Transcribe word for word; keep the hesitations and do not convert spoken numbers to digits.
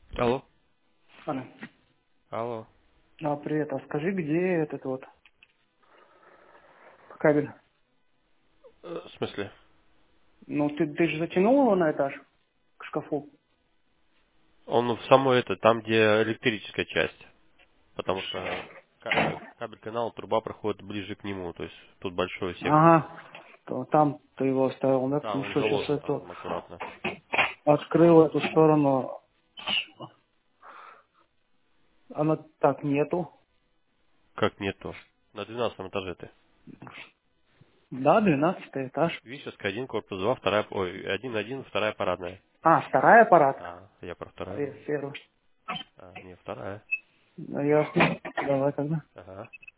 Алло. Аня, Алло. а, привет, а скажи, где этот вот кабель? Э, В смысле? Ну, ты, ты же затянул его на этаж к шкафу? Он в самой это, там, где электрическая часть. Потому что ка- э, кабель канала, труба проходит ближе к нему. То есть тут большой сектор. Ага, то там ты его оставил, да? Да, Потому он что сейчас заложен эту там аккуратно. открыл эту сторону, она так нету. Как нету? На двенадцатом этаже ты. Да, двенадцатый этаж. Вишевская, один, корпус два, вторая, ой, один, один, вторая парадная. А, вторая аппаратка? А, я про А вторую. я первая. А, не, вторая. Ну, ясно. Давай тогда. Ага.